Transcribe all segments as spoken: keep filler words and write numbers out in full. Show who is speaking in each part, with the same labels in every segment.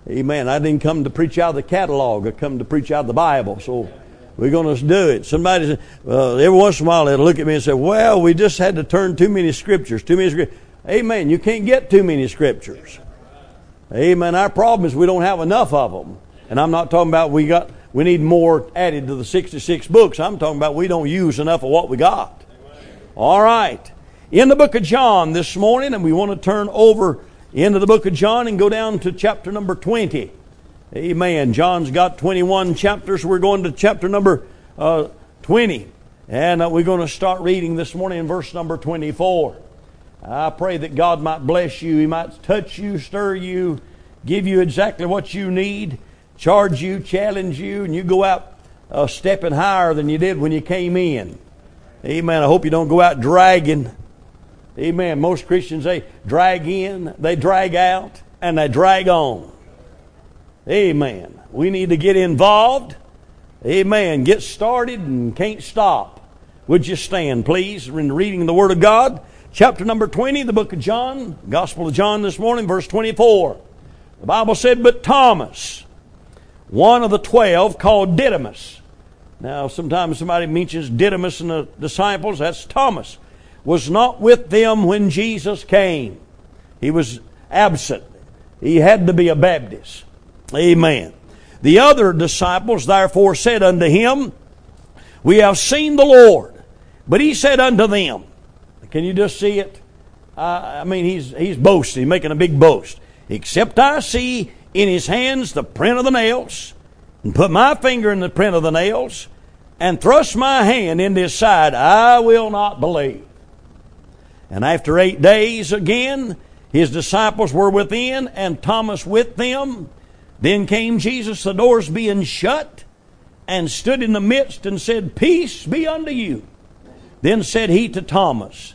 Speaker 1: Amen. I didn't come to preach out of the catalog. I come to preach out of the Bible. So we're going to do it. Somebody, uh, every once in a while, they'll look at me and say, well, we just had to turn too many scriptures. Too many scriptures. Amen. You can't get too many scriptures. Amen. Our problem is we don't have enough of them. And I'm not talking about we got we need more added to the sixty-six books. I'm talking about we don't use enough of what we got. All right. In the book of John this morning, and we want to turn over into the book of John and go down to chapter number twenty. Amen. John's got twenty-one chapters. We're going to chapter number uh, twenty. And uh, we're going to start reading this morning in verse number twenty-four. I pray that God might bless you. He might touch you, stir you, give you exactly what you need, charge you, challenge you, and you go out uh, stepping higher than you did when you came in. Amen. I hope you don't go out dragging. Amen. Most Christians, they drag in, they drag out, and they drag on. Amen. We need to get involved. Amen. Get started and can't stop. Would you stand, please, in reading the Word of God? Chapter number twenty, the book of John, Gospel of John this morning, verse twenty-four. The Bible said, but Thomas, one of the twelve, called Didymus. Now, sometimes somebody mentions Didymus and the disciples. That's Thomas. Was not with them when Jesus came. He was absent. He had to be a Baptist. Amen. The other disciples therefore said unto him, we have seen the Lord. But he said unto them, can you just see it? Uh, I mean, he's he's boasting, making a big boast. Except I see in his hands the print of the nails, and put my finger in the print of the nails, and thrust my hand into his side, I will not believe. And after eight days again, his disciples were within, and Thomas with them. Then came Jesus, the doors being shut, and stood in the midst, and said, peace be unto you. Then said he to Thomas,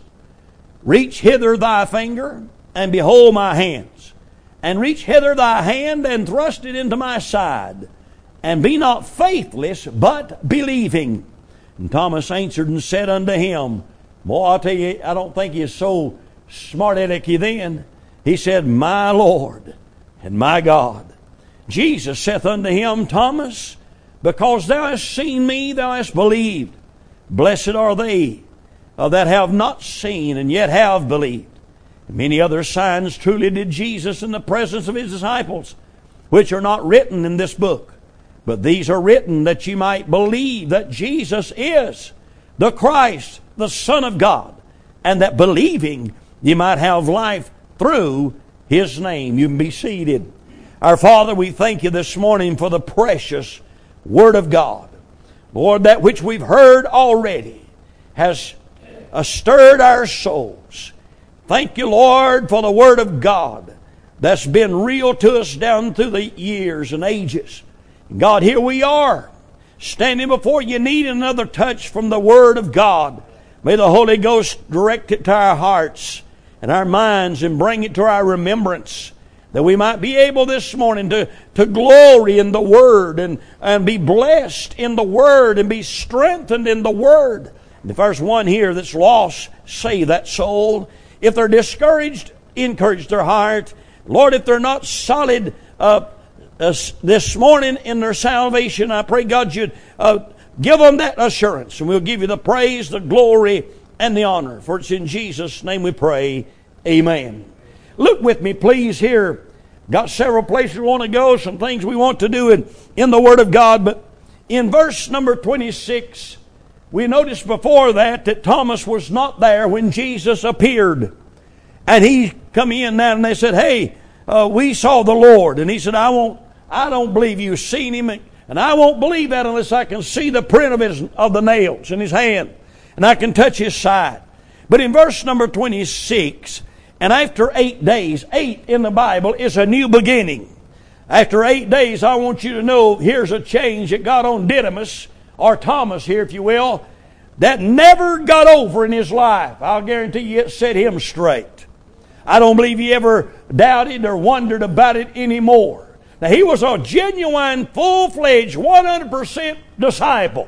Speaker 1: reach hither thy finger, and behold my hands. And reach hither thy hand, and thrust it into my side. And be not faithless, but believing. And Thomas answered and said unto him, boy, I'll tell you, I don't think he's so smart-alecky then. He said, my Lord and my God. Jesus saith unto him, Thomas, because thou hast seen me, thou hast believed. Blessed are they uh, that have not seen and yet have believed. And many other signs truly did Jesus in the presence of his disciples, which are not written in this book. But these are written that ye might believe that Jesus is the Christ, the Son of God, and that believing ye might have life through his name. You can be seated. Our Father, we thank you this morning for the precious Word of God. Lord, that which we've heard already has uh, stirred our souls. Thank you, Lord, for the Word of God that's been real to us down through the years and ages. God, here we are, standing before you, needing another touch from the Word of God. May the Holy Ghost direct it to our hearts and our minds and bring it to our remembrance, that we might be able this morning to, to glory in the Word and, and be blessed in the Word and be strengthened in the Word. And if there's one here that's lost, save that soul. If they're discouraged, encourage their heart. Lord, if they're not solid uh, uh, this morning in their salvation, I pray God you'd uh, give them that assurance. And we'll give you the praise, the glory, and the honor. For it's in Jesus' name we pray. Amen. Look with me, please, here. Got several places we want to go, some things we want to do in, in the Word of God. But in verse number twenty-six, we noticed before that that Thomas was not there when Jesus appeared. And he come in now and they said, hey, uh, we saw the Lord. And he said, I won't, I don't believe you've seen him. And I won't believe that unless I can see the print of his of the nails in his hand. And I can touch his side. But in verse number twenty-six, and after eight days, eight in the Bible is a new beginning. After eight days, I want you to know here's a change that got on Didymus, or Thomas here, if you will, that never got over in his life. I'll guarantee you it set him straight. I don't believe he ever doubted or wondered about it anymore. Now, he was a genuine, full-fledged, one hundred percent disciple.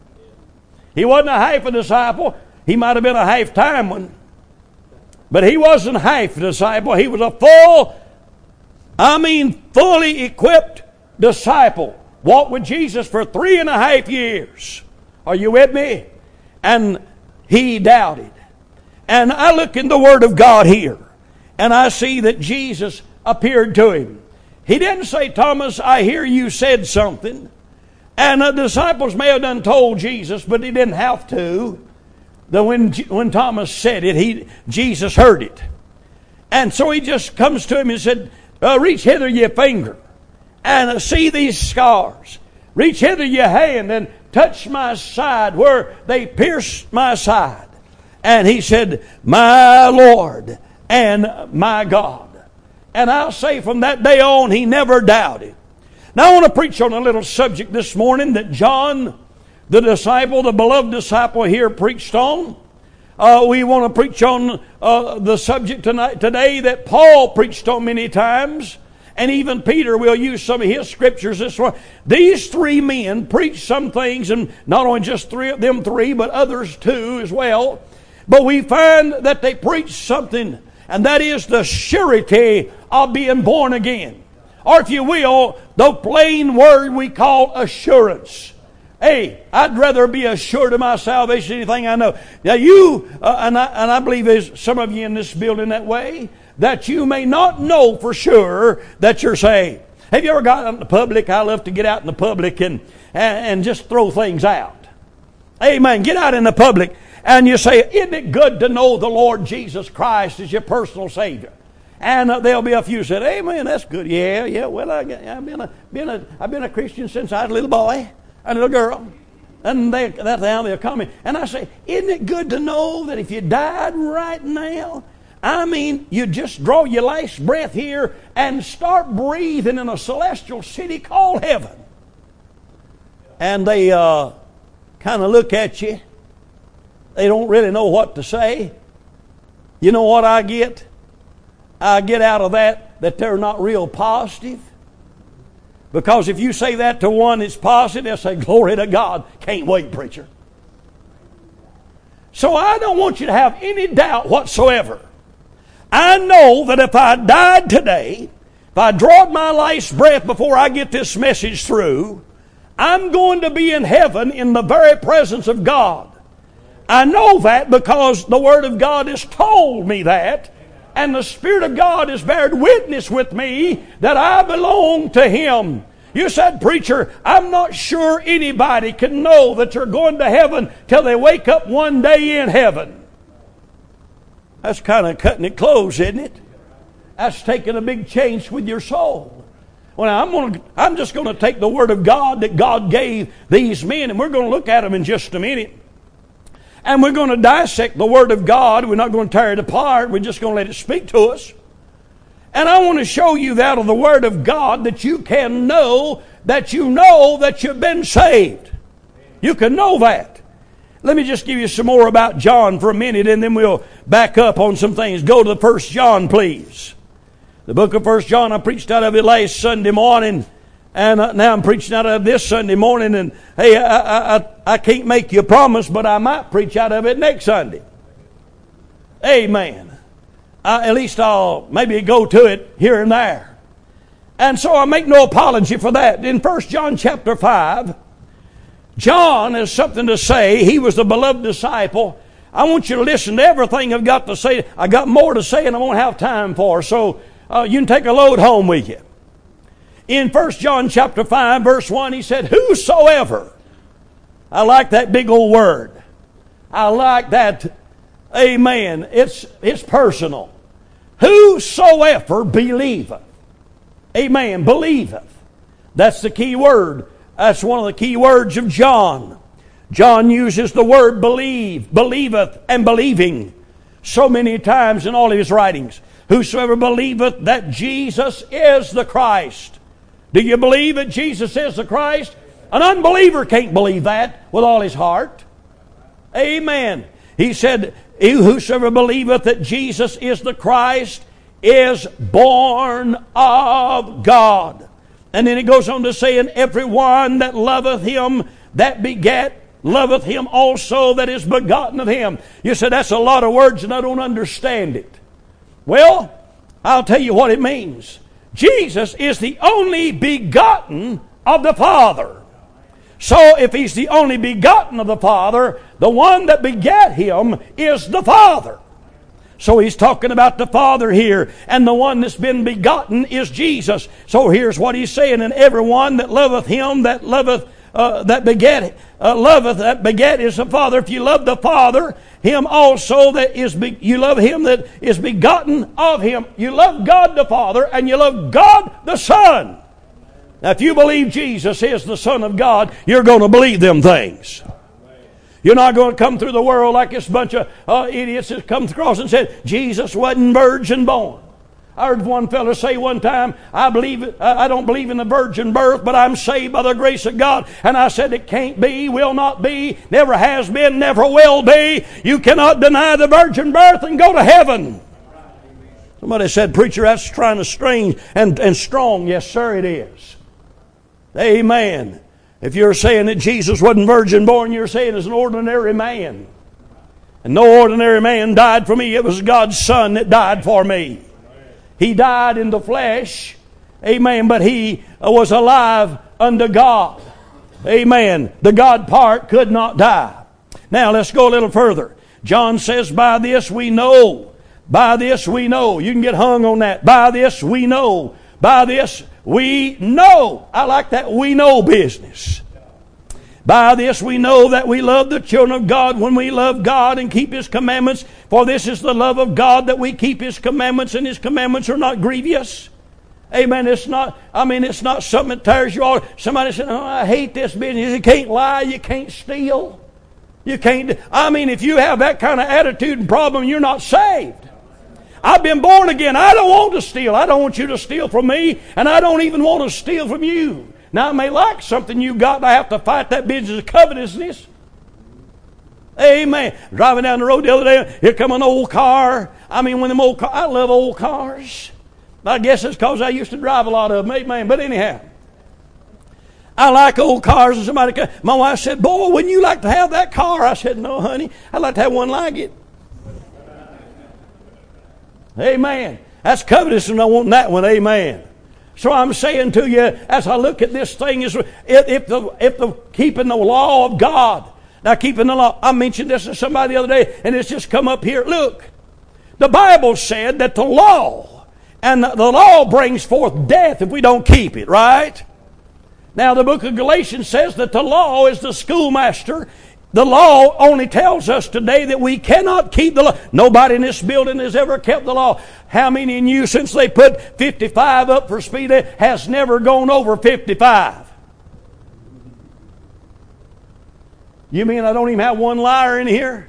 Speaker 1: He wasn't a half a disciple. He might have been a half-time one. But he wasn't half a disciple. He was a full I mean, fully equipped disciple. Walked with Jesus for three and a half years. Are you with me? And he doubted. And I look in the Word of God here, and I see that Jesus appeared to him. He didn't say, Thomas, I hear you said something. And the disciples may have done told Jesus, but he didn't have to. That when, when Thomas said it, he, Jesus heard it. And so he just comes to him and said, uh, reach hither your finger and uh, see these scars. Reach hither your hand and touch my side where they pierced my side. And he said, my Lord and my God. And I'll say from that day on, he never doubted. Now I want to preach on a little subject this morning that John, the disciple, the beloved disciple here, preached on. Uh, we want to preach on uh, the subject tonight, today that Paul preached on many times. And even Peter will use some of his scriptures this one. These three men preached some things, and not only just three of them three, but others too as well. But we find that they preached something, and that is the surety of being born again. Or if you will, the plain word we call assurance. Hey, I'd rather be assured of my salvation than anything I know. Now you, uh, and, I, and I believe there's some of you in this building that way, that you may not know for sure that you're saved. Have you ever got out in the public? I love to get out in the public and, and, and just throw things out. Amen. Get out in the public and you say, isn't it good to know the Lord Jesus Christ is your personal Savior? And uh, there'll be a few who said, amen, that's good. Yeah, yeah, well, I, I've, been a, been a, I've been a Christian since I was a little boy. A little girl. And they, that's how they'll come in. And I say, isn't it good to know that if you died right now, I mean, you just draw your last breath here and start breathing in a celestial city called heaven. And they uh, kind of look at you. They don't really know what to say. You know what I get? I get out of that that they're not real positive. Because if you say that to one that's positive, they'll say, glory to God. Can't wait, preacher. So I don't want you to have any doubt whatsoever. I know that if I died today, if I drawed my last breath before I get this message through, I'm going to be in heaven in the very presence of God. I know that because the Word of God has told me that. And the Spirit of God has bared witness with me that I belong to Him. You said, preacher, I'm not sure anybody can know that you're going to heaven till they wake up one day in heaven. That's kind of cutting it close, isn't it? That's taking a big chance with your soul. Well, I'm going to, I'm just going to take the Word of God that God gave these men, and we're going to look at them in just a minute. And we're going to dissect the Word of God. We're not going to tear it apart. We're just going to let it speak to us. And I want to show you that of the Word of God that you can know that you know that you've been saved. You can know that. Let me just give you some more about John for a minute, and then we'll back up on some things. Go to the First John, please. The book of First John, I preached out of it last Sunday morning. And uh, now I'm preaching out of this Sunday morning, and hey, I, I, I can't make you a promise, but I might preach out of it next Sunday. Amen. Uh, at least I'll maybe go to it here and there. And so I make no apology for that. In First John chapter five, John has something to say. He was the beloved disciple. I want you to listen to everything I've got to say. I got more to say and I won't have time for, so uh, you can take a load home with you. In First John chapter five, verse one, he said, whosoever. I like that big old word. I like that. Amen. It's, it's personal. Whosoever believeth. Amen. Believeth. That's the key word. That's one of the key words of John. John uses the word believe, believeth, and believing so many times in all of his writings. Whosoever believeth that Jesus is the Christ. Do you believe that Jesus is the Christ? An unbeliever can't believe that with all his heart. Amen. He said, whosoever believeth that Jesus is the Christ is born of God. And then it goes on to say, and everyone that loveth him that begat, loveth him also that is begotten of him. You said, that's a lot of words and I don't understand it. Well, I'll tell you what it means. Jesus is the only begotten of the Father. So if He's the only begotten of the Father, the one that begat Him is the Father. So He's talking about the Father here, and the one that's been begotten is Jesus. So here's what He's saying, and everyone that loveth Him that loveth uh, that begat uh, loveth that begat is the Father. If you love the Father, Him also that is be- you love Him that is begotten of Him. You love God the Father, and you love God the Son. Now, if you believe Jesus is the Son of God, you're going to believe them things. You're not going to come through the world like this bunch of uh, idiots that come across and said, Jesus wasn't virgin born. I heard one fellow say one time, I believe it, I don't believe in the virgin birth, but I'm saved by the grace of God. And I said, it can't be, will not be, never has been, never will be. You cannot deny the virgin birth and go to heaven. Somebody said, preacher, that's trying to strange and, and strong. Yes, sir, it is. Amen. If you're saying that Jesus wasn't virgin born, you're saying as an ordinary man. And no ordinary man died for me. It was God's Son that died for me. He died in the flesh. Amen. But He was alive unto God. Amen. The God part could not die. Now let's go a little further. John says, by this we know. By this we know. You can get hung on that. By this we know. By this we know. I like that we know business. By this we know that we love the children of God when we love God and keep His commandments. For this is the love of God, that we keep His commandments, and His commandments are not grievous. Amen. It's not, I mean, it's not something that tears you all. Somebody said, oh, I hate this business. You can't lie. You can't steal. You can't. I mean, if you have that kind of attitude and problem, you're not saved. I've been born again. I don't want to steal. I don't want you to steal from me, and I don't even want to steal from you. Now, I may like something you got, and I have to fight that business of covetousness. Amen. Driving down the road the other day, here come an old car. I mean, one of them old cars. I love old cars. I guess it's because I used to drive a lot of them. Amen. But anyhow, I like old cars. And somebody, my wife said, boy, wouldn't you like to have that car? I said, no, honey. I'd like to have one like it. Amen. That's covetousness, and I want that one. Amen. So I'm saying to you, as I look at this thing, is if the if the keeping the law of God. Now, keeping the law. I mentioned this to somebody the other day, and it's just come up here. Look, the Bible said that the law, and the, the law brings forth death if we don't keep it, right? Now, the book of Galatians says that the law is the schoolmaster. The law only tells us today that we cannot keep the law. Nobody in this building has ever kept the law. How many in you, since they put fifty-five up for speed, has never gone over fifty-five? You mean I don't even have one liar in here?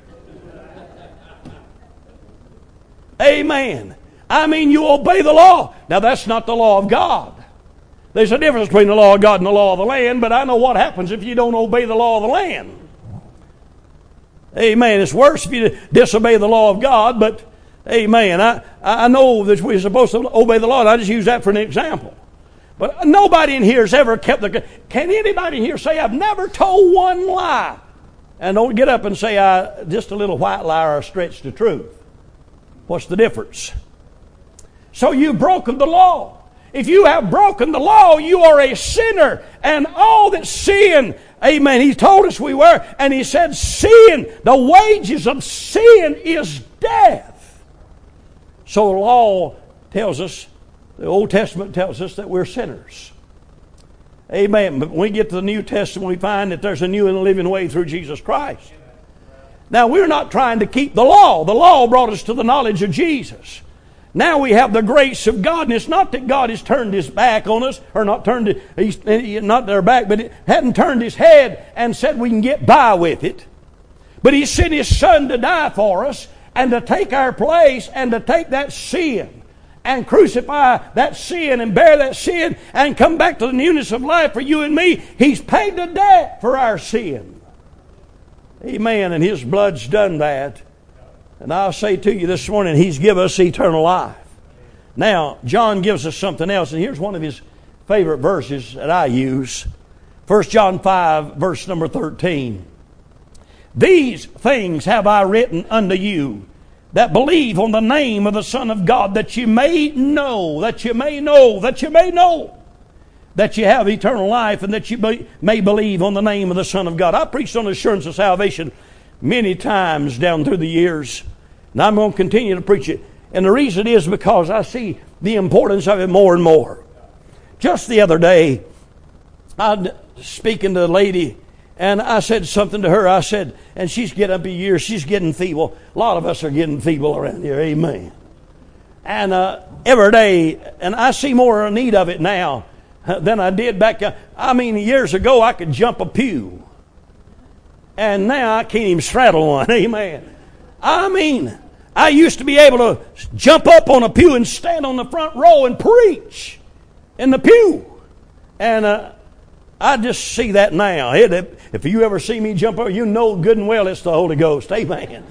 Speaker 1: Amen. I mean, you obey the law. Now, that's not the law of God. There's a difference between the law of God and the law of the land, but I know what happens if you don't obey the law of the land. Amen. It's worse if you disobey the law of God, but amen. I, I know that we're supposed to obey the law. I just use that for an example. But nobody in here has ever kept the... Can anybody in here say, I've never told one lie? And don't get up and say, I just a little white lie or a stretch to truth. What's the difference? So you've broken the law. If you have broken the law, you are a sinner. And all that sin, amen, He told us we were. And He said sin, the wages of sin is death. So the law tells us, the Old Testament tells us that we're sinners. Amen. But when we get to the New Testament, we find that there's a new and living way through Jesus Christ. Now, we're not trying to keep the law. The law brought us to the knowledge of Jesus. Now we have the grace of God, and it's not that God has turned His back on us, or not turned it, He's not their back, but it hadn't turned His head and said we can get by with it. But He sent His Son to die for us, and to take our place, and to take that sin, and crucify that sin, and bear that sin, and come back to the newness of life for you and me. He's paid the debt for our sin. Amen. And His blood's done that. And I'll say to you this morning, He's given us eternal life. Now, John gives us something else, and here's one of his favorite verses that I use. First John five, verse number thirteen. These things have I written unto you, that believe on the name of the Son of God, that you may know, that you may know, that you may know that you have eternal life, and that you be, may believe on the name of the Son of God. I preached on assurance of salvation many times down through the years, and I'm going to continue to preach it. And the reason is because I see the importance of it more and more. Just the other day, I was speaking to a lady, and I said something to her. I said, and she's getting up in years, she's getting feeble. A lot of us are getting feeble around here, amen. And uh, every day, and I see more need of it now than I did back. I mean, years ago, I could jump a pew. And now I can't even straddle one, amen. I mean, I used to be able to jump up on a pew and stand on the front row and preach in the pew. And uh, I just see that now. It, if you ever see me jump up, you know good and well it's the Holy Ghost. Amen.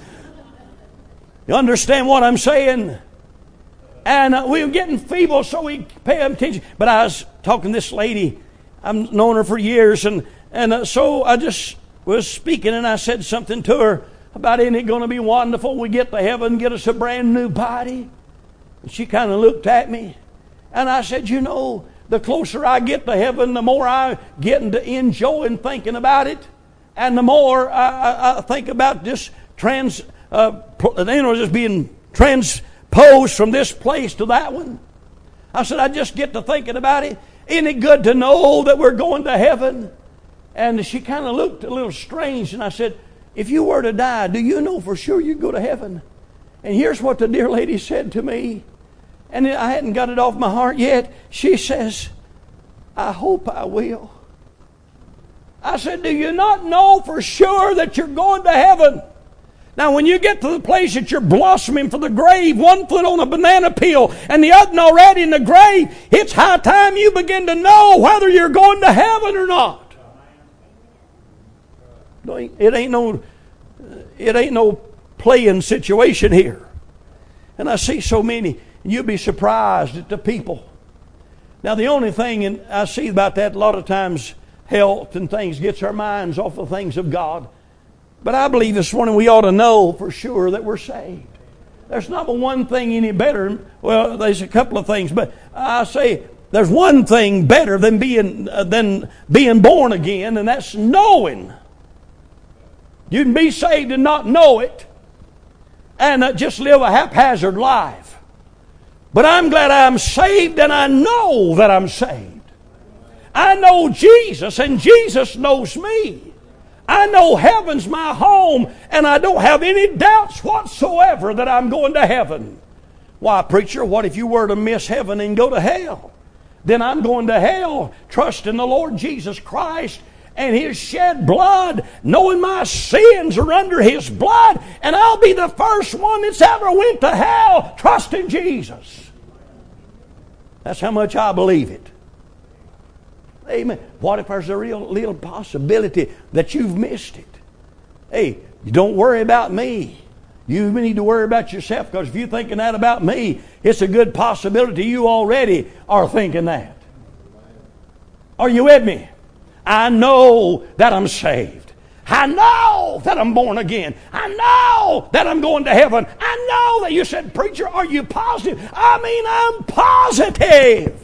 Speaker 1: You understand what I'm saying? And uh, we were getting feeble, so we pay attention. But I was talking to this lady. I've known her for years. And, and uh, so I just was speaking, and I said something to her about, isn't it going to be wonderful we get to heaven and get us a brand new body? And she kind of looked at me. And I said, you know, the closer I get to heaven, the more I get to enjoying thinking about it. And the more I, I, I think about just trans, uh, you know, just being transposed from this place to that one. I said, I just get to thinking about it. Isn't it good to know that we're going to heaven? And she kind of looked a little strange. And I said, if you were to die, do you know for sure you'd go to heaven? And here's what the dear lady said to me. And I hadn't got it off my heart yet. She says, I hope I will. I said, do you not know for sure that you're going to heaven? Now, when you get to the place that you're blossoming for the grave, one foot on a banana peel and the other already in the grave, it's high time you begin to know whether you're going to heaven or not. It ain't no, it ain't no playing situation here. And I see so many, and you'll be surprised at the people. Now, the only thing and I see about that, a lot of times health and things gets our minds off the things of God. But I believe this morning we ought to know for sure that we're saved. There's not one thing any better. Well, there's a couple of things, but I say there's one thing better than being uh, than being born again, and that's knowing. You can be saved and not know it, and uh, just live a haphazard life. But I'm glad I'm saved, and I know that I'm saved. I know Jesus, and Jesus knows me. I know heaven's my home, and I don't have any doubts whatsoever that I'm going to heaven. Why, preacher, what if you were to miss heaven and go to hell? Then I'm going to hell, trusting the Lord Jesus Christ and His shed blood, knowing my sins are under His blood, and I'll be the first one that's ever went to hell trusting Jesus. That's how much I believe it. Amen. What if there's a real little possibility that you've missed it? Hey, you don't worry about me. You need to worry about yourself, because if you're thinking that about me, it's a good possibility you already are thinking that. Are you with me? I know that I'm saved. I know that I'm born again. I know that I'm going to heaven. I know that you said, preacher, are you positive? I mean, I'm positive.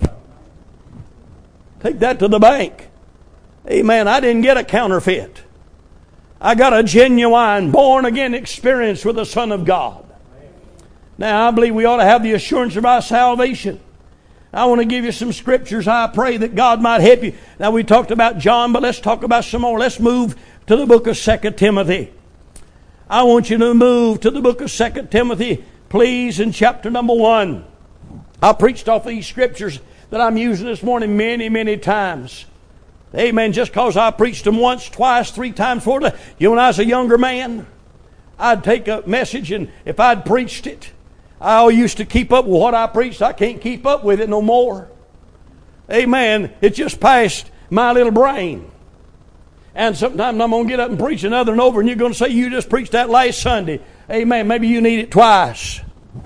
Speaker 1: Take that to the bank. Amen. I didn't get a counterfeit. I got a genuine, born-again experience with the Son of God. Now, I believe we ought to have the assurance of our salvation. I want to give you some scriptures. I pray that God might help you. Now, we talked about John, but let's talk about some more. Let's move to the book of Second Timothy. I want you to move to the book of Second Timothy, please, in chapter number one. I preached off these scriptures that I'm using this morning many, many times. Amen. Just because I preached them once, twice, three times, four times. You know, when I was a younger man, I'd take a message, and if I'd preached it, I used to keep up with what I preached. I can't keep up with it no more. Amen. It just passed my little brain. And sometimes I'm going to get up and preach another and over, and you're going to say, you just preached that last Sunday. Amen. Maybe you need it twice.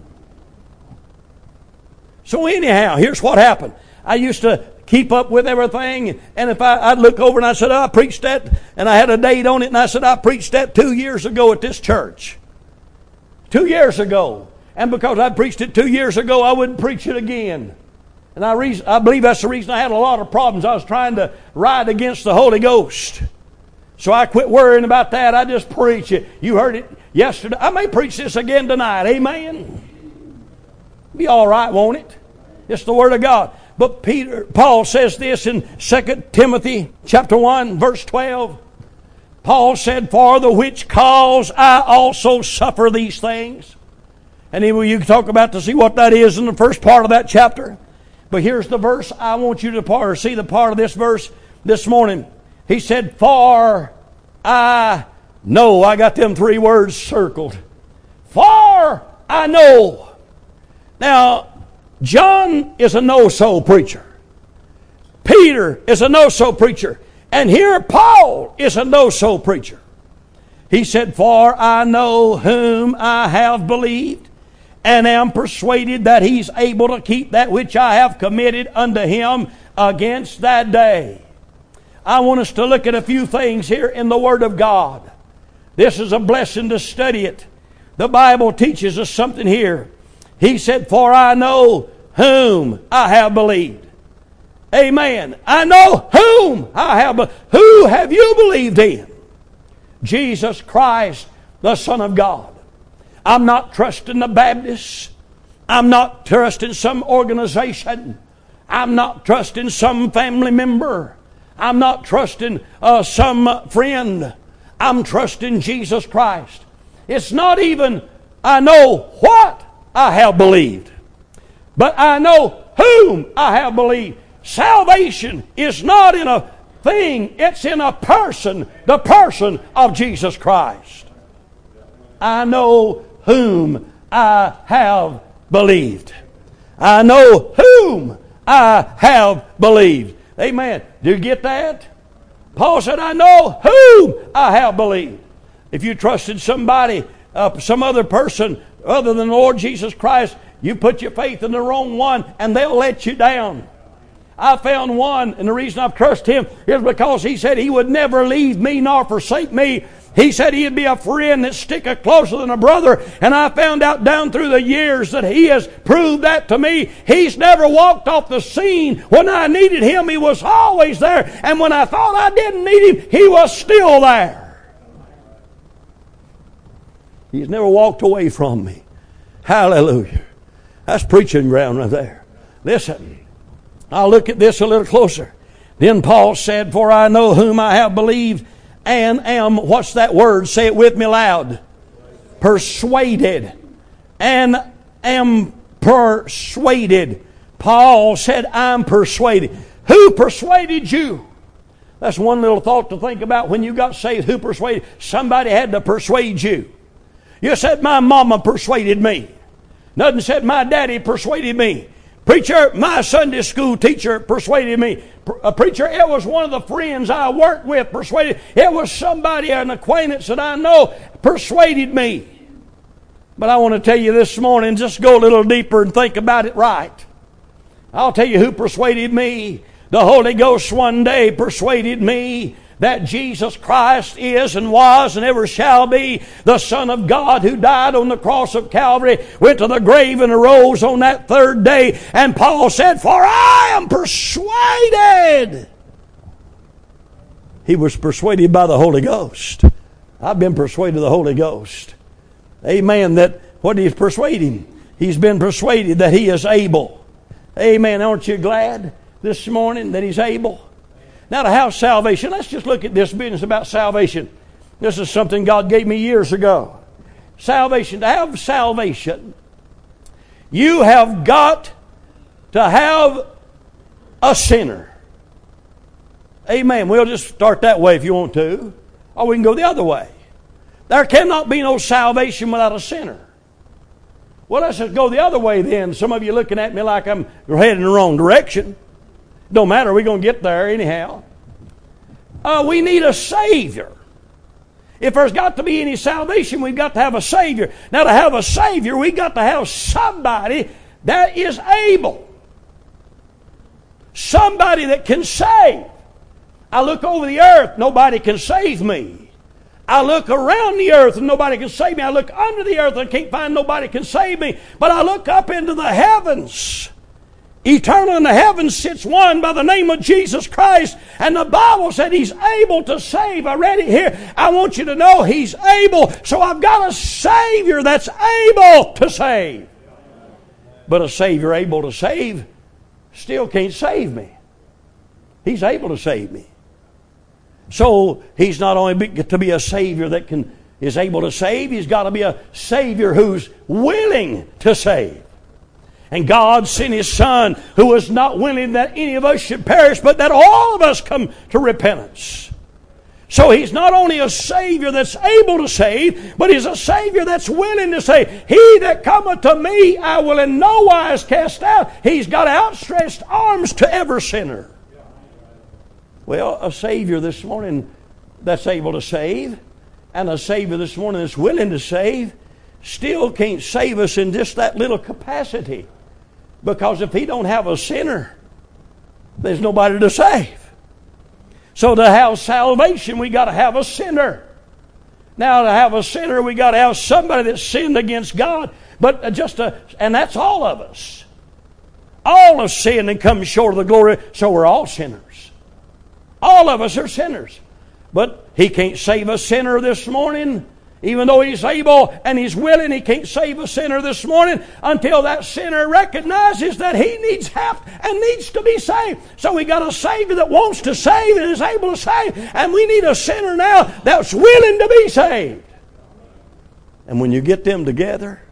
Speaker 1: So anyhow, here's what happened. I used to keep up with everything, and if I, I'd look over and I said, oh, I preached that, and I had a date on it, and I said, I preached that two years ago at this church. two years ago. And because I preached it two years ago, I wouldn't preach it again. And I, reason, I believe that's the reason I had a lot of problems. I was trying to ride against the Holy Ghost. So I quit worrying about that. I just preach it. You heard it yesterday. I may preach this again tonight. Amen. Be all right, won't it? It's the Word of God. But Peter, Paul says this in Second Timothy chapter one, verse twelve. Paul said, "For the which cause I also suffer these things." And then you can talk about to see what that is in the first part of that chapter. But here's the verse I want you to part, or see the part of this verse this morning. He said, "For I know." I got them three words circled. For I know. Now, John is a no-so preacher. Peter is a no-so preacher. And here Paul is a no-so preacher. He said, "For I know whom I have believed, and am persuaded that He's able to keep that which I have committed unto Him against that day." I want us to look at a few things here in the Word of God. This is a blessing to study it. The Bible teaches us something here. He said, "For I know whom I have believed." Amen. I know whom I have believed. Who have you believed in? Jesus Christ, the Son of God. I'm not trusting the Baptists. I'm not trusting some organization. I'm not trusting some family member. I'm not trusting uh, some friend. I'm trusting Jesus Christ. It's not even, I know what I have believed, but I know whom I have believed. Salvation is not in a thing, it's in a person, the person of Jesus Christ. I know whom I have believed. I know whom I have believed. Amen. Do you get that? Paul said, "I know whom I have believed." If you trusted somebody, uh, some other person other than the Lord Jesus Christ, you put your faith in the wrong one and they'll let you down. I found one, and the reason I've trusted him is because he said he would never leave me nor forsake me. He said he'd be a friend that sticker closer than a brother. And I found out down through the years that he has proved that to me. He's never walked off the scene. When I needed him, he was always there. And when I thought I didn't need him, he was still there. He's never walked away from me. Hallelujah. That's preaching ground right there. Listen, I'll look at this a little closer. Then Paul said, "For I know whom I have believed, and am," what's that word? Say it with me loud. Persuaded. And am persuaded. Paul said, "I'm persuaded." Who persuaded you? That's one little thought to think about when you got saved. Who persuaded? Somebody had to persuade you. You said, "My mama persuaded me." Nothing said, "My daddy persuaded me." Preacher, my Sunday school teacher persuaded me. A preacher, it was one of the friends I worked with persuaded. It was somebody, an acquaintance that I know, persuaded me. But I want to tell you this morning, just go a little deeper and think about it right. I'll tell you who persuaded me. The Holy Ghost one day persuaded me that Jesus Christ is and was and ever shall be the Son of God, who died on the cross of Calvary, went to the grave and arose on that third day. And Paul said, "For I am persuaded." He was persuaded by the Holy Ghost. I've been persuaded of the Holy Ghost. Amen. That what did he persuade him? He's been persuaded that he is able. Amen. Aren't you glad this morning that he's able? Now, to have salvation, let's just look at this business about salvation. This is something God gave me years ago. Salvation. To have salvation, you have got to have a sinner. Amen. We'll just start that way if you want to. Or we can go the other way. There cannot be no salvation without a sinner. Well, let's just go the other way then. Some of you looking at me like I'm heading in the wrong direction. Don't matter, we're going to get there anyhow. Uh, we need a Savior. If there's got to be any salvation, we've got to have a Savior. Now, to have a Savior, we've got to have somebody that is able. Somebody that can save. I look over the earth, nobody can save me. I look around the earth and nobody can save me. I look under the earth and I can't find nobody can save me. But I look up into the heavens. Eternal in the heavens sits one by the name of Jesus Christ. And the Bible said He's able to save. I read it here. I want you to know He's able. So I've got a Savior that's able to save. But a Savior able to save still can't save me. He's able to save me. So He's not only to be a Savior that can is able to save, He's got to be a Savior who's willing to save. And God sent His Son, who was not willing that any of us should perish, but that all of us come to repentance. So He's not only a Savior that's able to save, but He's a Savior that's willing to save. He that cometh to me, I will in no wise cast out. He's got outstretched arms to every sinner. Well, a Savior this morning that's able to save, and a Savior this morning that's willing to save, still can't save us in just that little capacity. Because if He don't have a sinner, there's nobody to save. So to have salvation, we got to have a sinner. Now to have a sinner, we got to have somebody that sinned against God. But just a, and that's all of us. All have sinned and come short of the glory. So we're all sinners. All of us are sinners. But He can't save a sinner this morning. Even though He's able and He's willing, He can't save a sinner this morning until that sinner recognizes that he needs help and needs to be saved. So we got a Savior that wants to save and is able to save. And we need a sinner now that's willing to be saved. And when you get them together,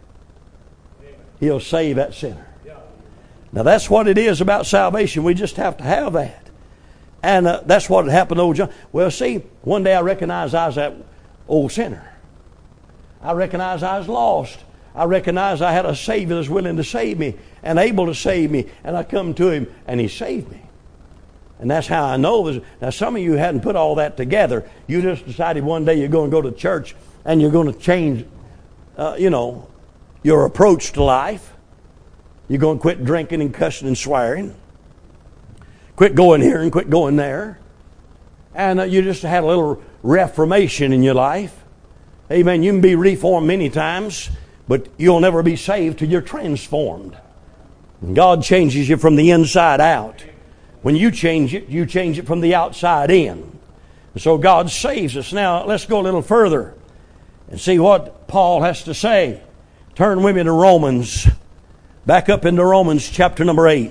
Speaker 1: He'll save that sinner. Now that's what it is about salvation. We just have to have that. And uh, that's what happened to old John. Well, see, one day I recognized I was that old sinner. I recognized I was lost. I recognized I had a Savior that's willing to save me and able to save me. And I come to Him and He saved me. And that's how I know. Now some of you hadn't put all that together. You just decided one day you're going to go to church and you're going to change, uh, you know, your approach to life. You're going to quit drinking and cussing and swearing. Quit going here and quit going there. And uh, you just had a little reformation in your life. Amen. You can be reformed many times, but you'll never be saved till you're transformed. And God changes you from the inside out. When you change it, you change it from the outside in. And so God saves us. Now, let's go a little further and see what Paul has to say. Turn with me to Romans. Back up into Romans chapter number eight.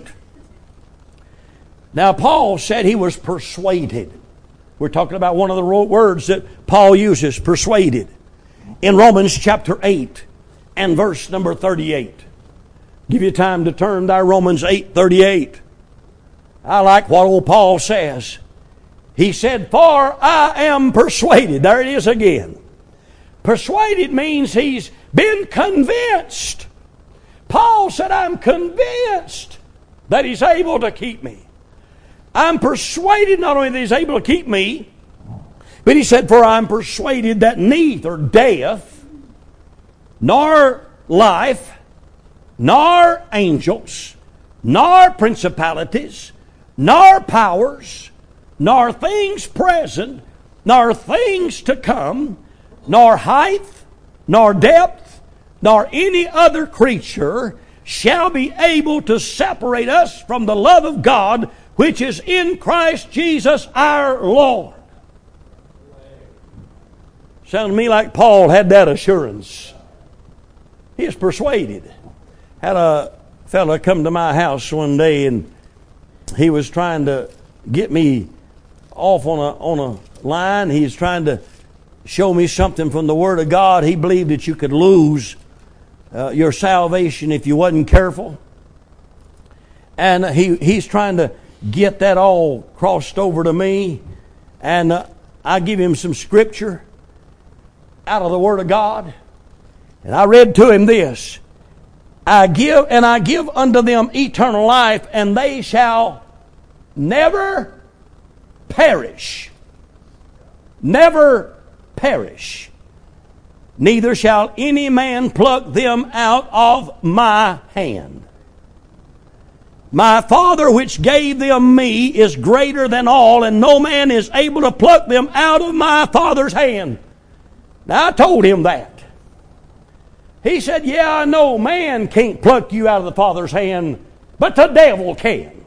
Speaker 1: Now, Paul said he was persuaded. We're talking about one of the words that Paul uses, persuaded. In Romans chapter eight and verse number thirty-eight. Give you time to turn there, Romans eight thirty-eight. I like what old Paul says. He said, for I am persuaded. There it is again. Persuaded means he's been convinced. Paul said, I'm convinced that He's able to keep me. I'm persuaded not only that He's able to keep me, but he said, for I'm persuaded that neither death, nor life, nor angels, nor principalities, nor powers, nor things present, nor things to come, nor height, nor depth, nor any other creature shall be able to separate us from the love of God, which is in Christ Jesus our Lord. Sounds to me like Paul had that assurance. He was persuaded. Had a fella come to my house one day and he was trying to get me off on a on a line. He's trying to show me something from the Word of God. He believed that you could lose uh, your salvation if you wasn't careful. And he he's trying to get that all crossed over to me. And uh, I give him some scripture out of the Word of God. And I read to him this. I give and I give unto them eternal life, and they shall never perish. Never perish. Neither shall any man pluck them out of my hand. My Father which gave them me is greater than all, and no man is able to pluck them out of my Father's hand. Now I told him that. He said, yeah, I know man can't pluck you out of the Father's hand, but the devil can.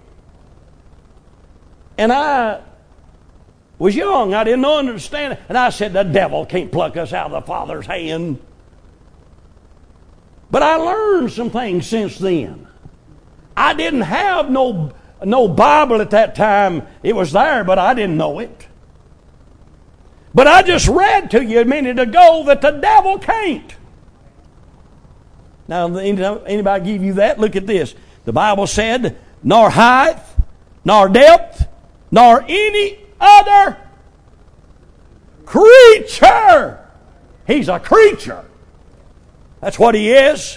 Speaker 1: And I was young. I didn't understand it. And I said, the devil can't pluck us out of the Father's hand. But I learned some things since then. I didn't have no, no Bible at that time. It was there, but I didn't know it. But I just read to you a minute ago that the devil can't. Now, anybody give you that? Look at this. The Bible said, nor height, nor depth, nor any other creature. He's a creature. That's what he is.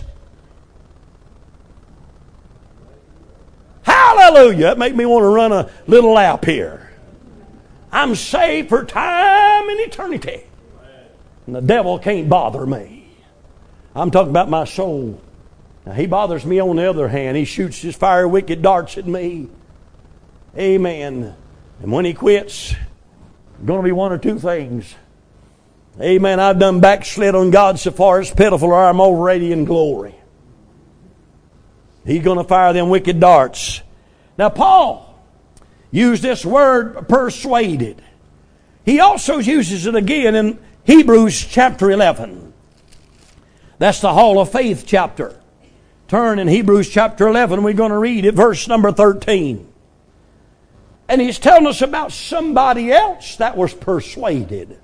Speaker 1: Hallelujah. That makes me want to run a little lap here. I'm saved for time and eternity. And the devil can't bother me. I'm talking about my soul. Now, he bothers me on the other hand. He shoots his fiery wicked darts at me. Amen. And when he quits, it's going to be one or two things. Amen. I've done backslid on God so far it's pitiful, or I'm already in glory. He's going to fire them wicked darts. Now, Paul used this word persuaded. He also uses it again in Hebrews chapter eleven. That's the Hall of Faith chapter. Turn in Hebrews chapter eleven. We're going to read it, verse number thirteen. And he's telling us about somebody else that was persuaded.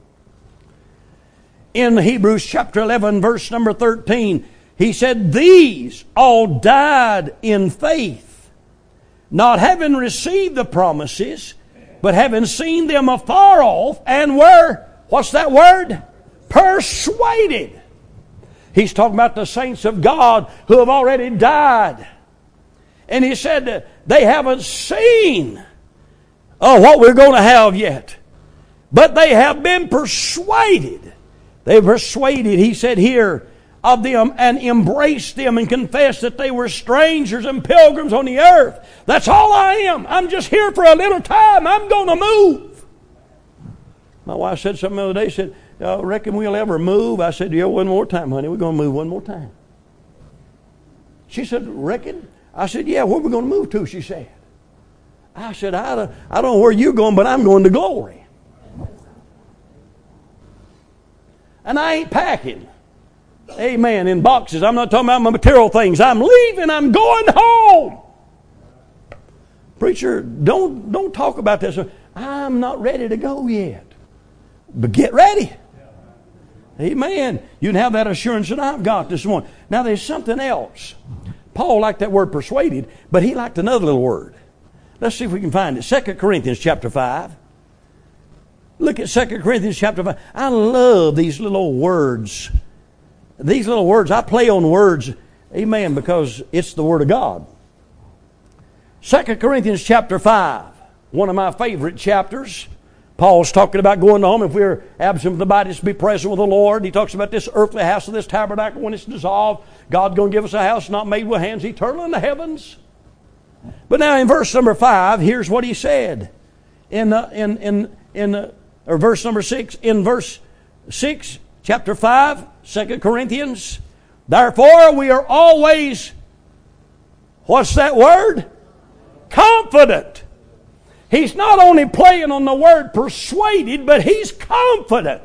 Speaker 1: In Hebrews chapter eleven, verse number thirteen, he said, these all died in faith, not having received the promises, but having seen them afar off, and were, what's that word? Persuaded. He's talking about the saints of God who have already died. And he said that they haven't seen oh, what we're going to have yet. But they have been persuaded. They persuaded, he said here, of them and embraced them and confessed that they were strangers and pilgrims on the earth. That's all I am. I'm just here for a little time. I'm going to move. My wife said something the other day. She said, I reckon we'll ever move. I said, yeah, one more time, honey. We're going to move one more time. She said, reckon? I said, yeah, where are we going to move to, she said. I said, I don't, I don't know where you're going, but I'm going to glory. And I ain't packing. Amen. In boxes. I'm not talking about my material things. I'm leaving. I'm going home. Preacher, don't, don't talk about this. I'm not ready to go yet. But get ready. Amen. You can have that assurance that I've got this morning. Now there's something else. Paul liked that word persuaded, but he liked another little word. Let's see if we can find it. Second Corinthians chapter five. Look at Second Corinthians chapter five. I love these little words. These little words, I play on words, amen, because it's the Word of God. Second Corinthians chapter five, one of my favorite chapters. Paul's talking about going home. If we're absent from the body, to be present with the Lord. He talks about this earthly house of this tabernacle when it's dissolved. God's going to give us a house not made with hands, eternal in the heavens. But now in verse number five, here's what he said. In uh, in in in uh, or verse number six, in verse six, chapter five, Second Corinthians. Therefore, we are always, what's that word? Confident. He's not only playing on the word persuaded, but he's confident.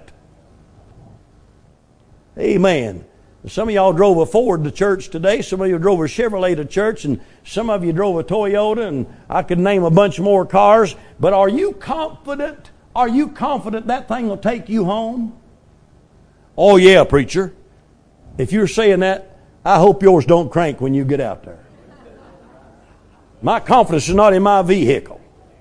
Speaker 1: Amen. Some of y'all drove a Ford to church today. Some of you drove a Chevrolet to church. And some of you drove a Toyota. And I could name a bunch more cars. But are you confident? Are you confident that thing will take you home? Oh yeah, preacher. If you're saying that, I hope yours don't crank when you get out there. My confidence is not in my vehicle.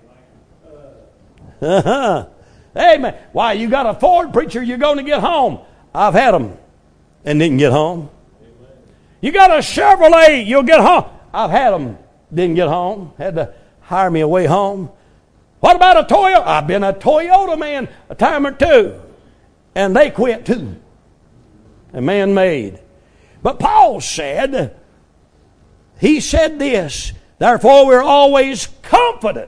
Speaker 1: Uh-huh. Amen. Why, you got a Ford, preacher, you're going to get home. I've had them and didn't get home. You got a Chevrolet, you'll get home. I've had them, didn't get home. Had to hire me a way home. What about a Toyota? I've been a Toyota man a time or two. And they quit too. A man made. But Paul said, he said this, therefore we're always confident,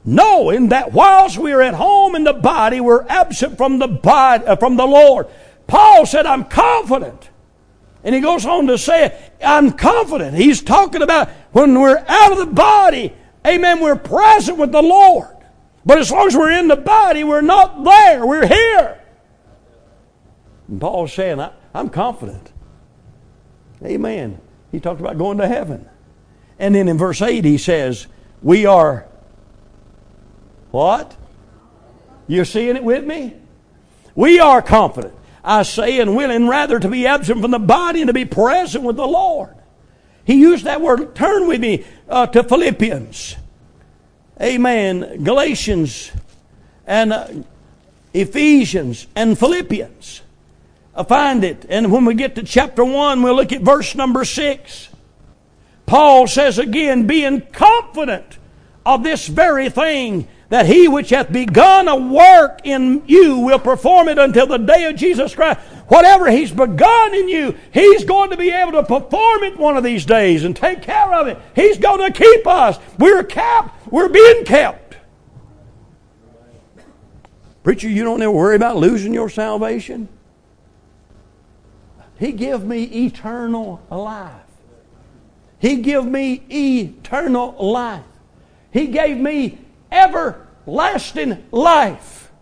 Speaker 1: knowing that whilst we are at home in the body, we're absent from the body, uh, from the Lord. Paul said, I'm confident. And he goes on to say, I'm confident. He's talking about when we're out of the body, amen, we're present with the Lord. But as long as we're in the body, we're not there. We're here. And Paul's saying, I, I'm confident. Amen. He talked about going to heaven. And then in verse eight he says, we are what? You're seeing it with me? We are confident. I say and willing rather to be absent from the body and to be present with the Lord. He used that word. Turn with me uh, to Philippians. Amen. Galatians and uh, Ephesians and Philippians. I find it. And when we get to chapter one, we'll look at verse number six. Paul says again, being confident of this very thing, that he which hath begun a work in you will perform it until the day of Jesus Christ. Whatever he's begun in you, he's going to be able to perform it one of these days and take care of it. He's going to keep us. We're kept. We're being kept. Preacher, you don't ever worry about losing your salvation? He give me eternal life. He give me eternal life. He gave me everlasting life.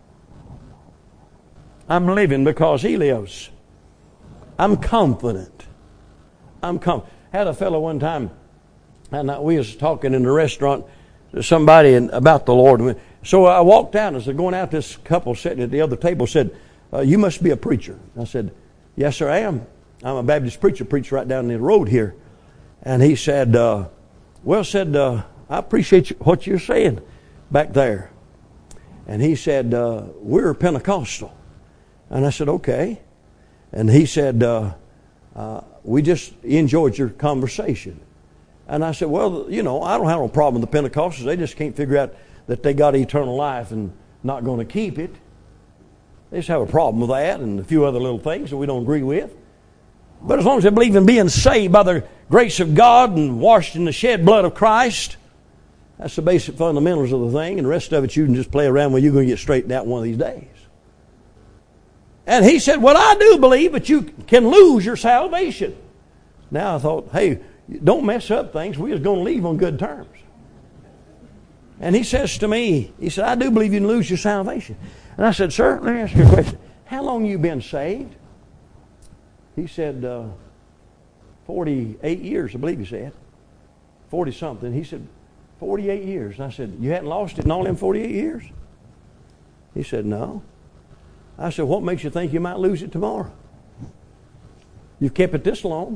Speaker 1: I'm living because He lives. I'm confident. I'm confident. Had a fellow one time, and we was talking in the restaurant to somebody about the Lord. So I walked out, and as I going out, this couple sitting at the other table said, uh, you must be a preacher. I said, yes, sir, I am. I'm a Baptist preacher, preach right down the road here. And he said, uh, well, said, uh, I appreciate what you're saying back there. And he said, uh, we're Pentecostal. And I said, okay. And he said, uh, uh, we just enjoyed your conversation. And I said, well, you know, I don't have no problem with the Pentecostals. They just can't figure out that they got eternal life and not going to keep it. They just have a problem with that and a few other little things that we don't agree with. But as long as they believe in being saved by the grace of God and washed in the shed blood of Christ, that's the basic fundamentals of the thing. And the rest of it you can just play around with. You're going to get straightened out one of these days. And he said, well, I do believe that you can lose your salvation. Now I thought, hey, don't mess up things. We're just going to leave on good terms. And he says to me, he said, I do believe you can lose your salvation. And I said, sir, let me ask you a question. How long have you been saved? He said, uh, forty-eight years, I believe he said. forty-something. He said, forty-eight years. And I said, you hadn't lost it in all them forty-eight years? He said, no. I said, what makes you think you might lose it tomorrow? You've kept it this long.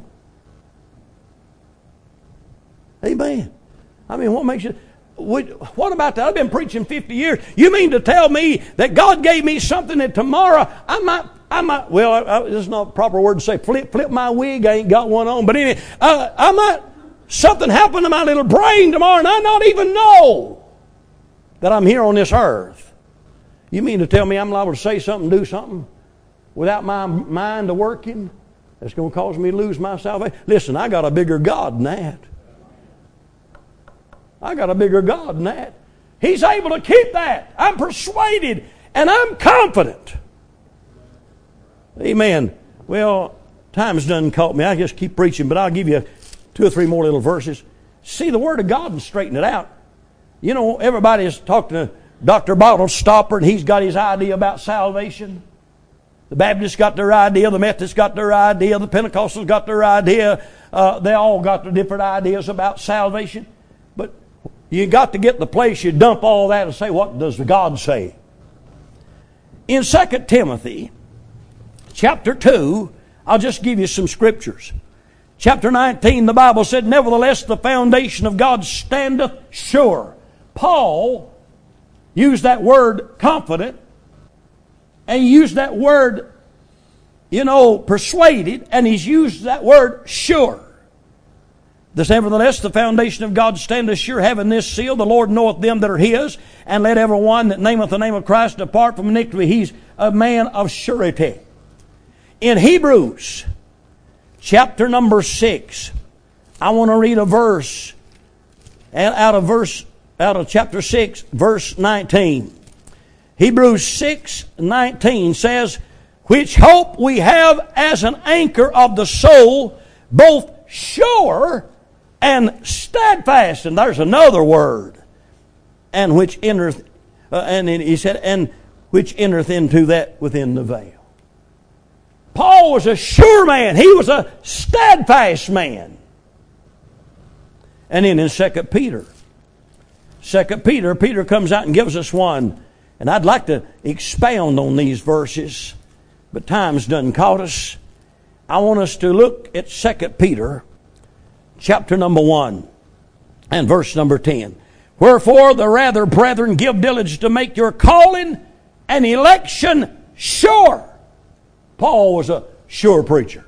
Speaker 1: Amen. I mean, what makes you... What about that? I've been preaching fifty years. You mean to tell me that God gave me something that tomorrow I might... I might, well, I, I, this is not a proper word to say. Flip, flip my wig. I ain't got one on. But anyway, uh, I might, something happen to my little brain tomorrow and I not even know that I'm here on this earth. You mean to tell me I'm liable to say something, do something without my mind to working? That's going to cause me to lose my salvation? Listen, I got a bigger God than that. I got a bigger God than that. He's able to keep that. I'm persuaded and I'm confident. Amen. Well, time's done caught me. I just keep preaching, but I'll give you two or three more little verses. See the Word of God and straighten it out. You know, everybody's talking to Doctor Bottle Stopper, and he's got his idea about salvation. The Baptists got their idea, the Methodists got their idea, the Pentecostals got their idea. Uh, they all got their different ideas about salvation. But you got to get the place you dump all that and say, what does God say? In Second Timothy chapter two, I'll just give you some scriptures. Chapter nineteen, the Bible said, nevertheless, the foundation of God standeth sure. Paul used that word confident, and he used that word, you know, persuaded, and he's used that word sure. This, nevertheless, the foundation of God standeth sure, having this seal, the Lord knoweth them that are His, and let every one that nameth the name of Christ depart from iniquity. He's a man of surety. In Hebrews, chapter number six, I want to read a verse out of verse out of chapter six, verse nineteen. Hebrews six nineteen says, which hope we have as an anchor of the soul, both sure and steadfast. And there's another word. And which entereth, uh, and he said, and which entereth into that within the veil. Paul was a sure man. He was a steadfast man. And then in Second Peter, Second Peter, Peter comes out and gives us one. And I'd like to expound on these verses, but time's done caught us. I want us to look at Second Peter, chapter number one, and verse number ten. Wherefore the rather, brethren, give diligence to make your calling and election sure. Paul was a sure preacher.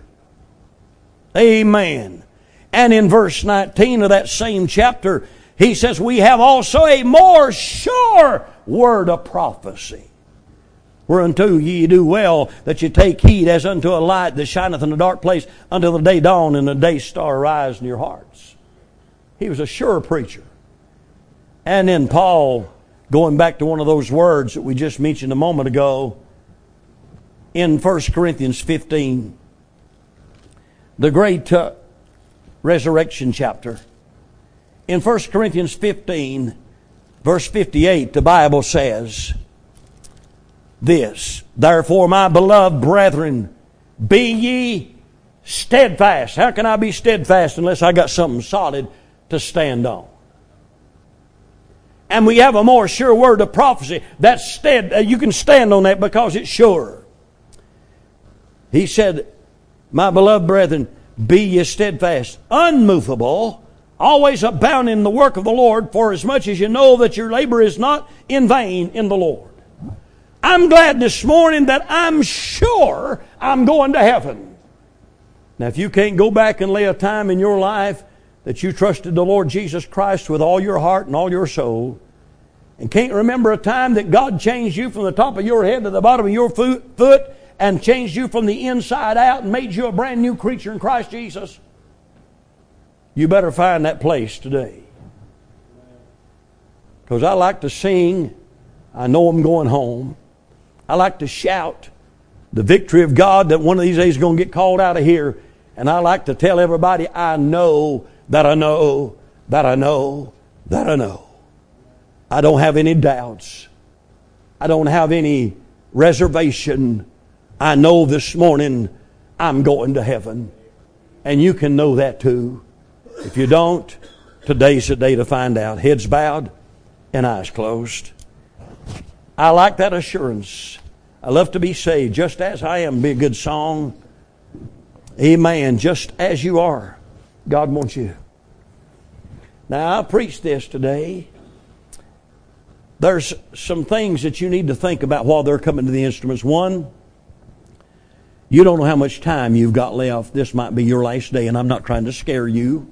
Speaker 1: Amen. And in verse nineteen of that same chapter, he says, we have also a more sure word of prophecy. Whereunto ye do well that ye take heed as unto a light that shineth in a dark place until the day dawn and the day star rise in your hearts. He was a sure preacher. And then Paul, going back to one of those words that we just mentioned a moment ago, in First Corinthians fifteen, the great uh, resurrection chapter. In First Corinthians fifteen, verse fifty-eight, the Bible says this, therefore, my beloved brethren, be ye steadfast. How can I be steadfast unless I got something solid to stand on? And we have a more sure word of prophecy. That's stead. Uh, you can stand on that because it's sure. He said, my beloved brethren, be ye steadfast, unmovable, always abounding in the work of the Lord, for as much as you know that your labor is not in vain in the Lord. I'm glad this morning that I'm sure I'm going to heaven. Now, if you can't go back and lay a time in your life that you trusted the Lord Jesus Christ with all your heart and all your soul, and can't remember a time that God changed you from the top of your head to the bottom of your foot, and changed you from the inside out and made you a brand new creature in Christ Jesus, you better find that place today. Because I like to sing, I know I'm going home. I like to shout the victory of God that one of these days is going to get called out of here. And I like to tell everybody, I know that I know that I know that I know. I don't have any doubts. I don't have any reservation. I know this morning I'm going to heaven. And you can know that too. If you don't, today's the day to find out. Heads bowed and eyes closed. I like that assurance. I love to be saved just as I am. Be a good song. Amen. Just as you are. God wants you. Now, I preach this today. There's some things that you need to think about while they're coming to the instruments. One, you don't know how much time you've got left. This might be your last day, and I'm not trying to scare you.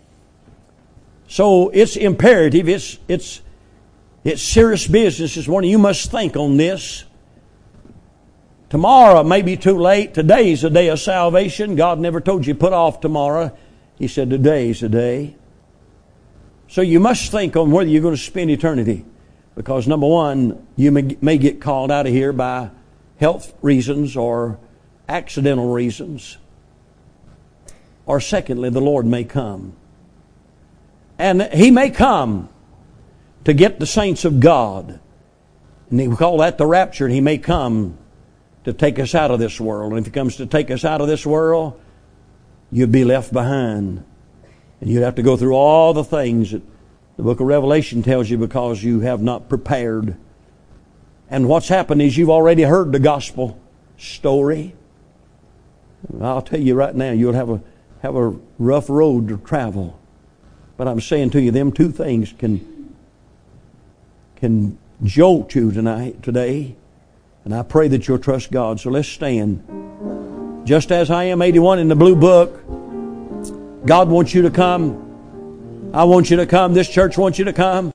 Speaker 1: So it's imperative. It's it's it's serious business this morning. You must think on this. Tomorrow may be too late. Today's the day of salvation. God never told you put off tomorrow. He said today's the day. So you must think on whether you're going to spend eternity. Because number one, you may, may get called out of here by health reasons or accidental reasons. Or secondly, the Lord may come. And He may come to get the saints of God. And we call that the rapture. And He may come to take us out of this world. And if He comes to take us out of this world, you'd be left behind. And you'd have to go through all the things that the book of Revelation tells you because you have not prepared. And what's happened is you've already heard the gospel story. I'll tell you right now, you'll have a have a rough road to travel. But I'm saying to you, them two things can can jolt you tonight, today. And I pray that you'll trust God. So let's stand. Just as I am, eighty-one in the blue book. God wants you to come. I want you to come. This church wants you to come.